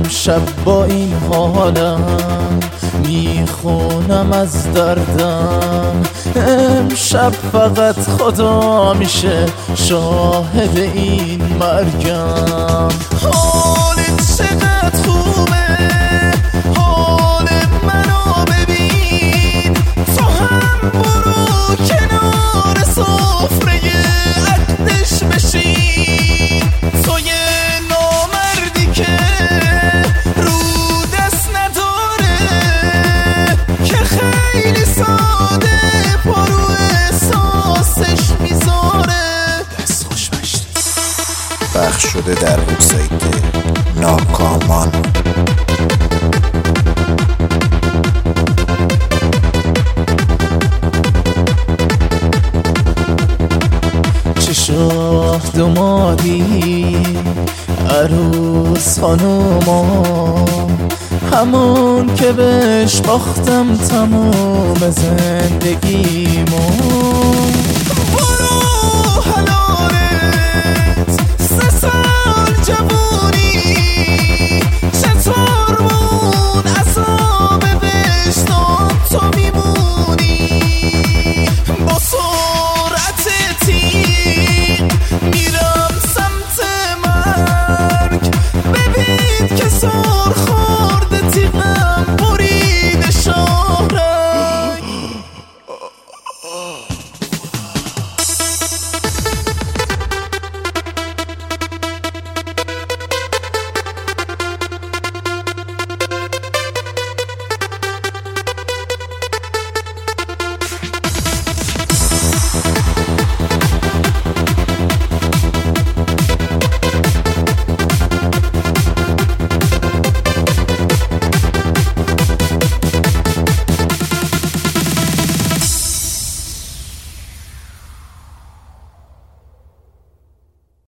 شب با این حالم میخونم از دردم، امشب فقط خدا میشه شاهد این مرگم. حالت چقدر خوبه، حال منو ببین، تو هم برو کنار سفره عقدش بشین. تو یه نامردی که رو دست نداره، که خیلی ساده پرو احساسش میذاره. دست خوش بشت پخش شده در وبسایت ناکامان. چه شاه دمادی عروس خانوما، همون که بهش باختم تموم زندگیمو. برو حلالت 3 سال جوونی، چطور مون عذاب وجدان تو میمونی. با سرعت تیغ میرم سمت مرگ، ببین که سرخ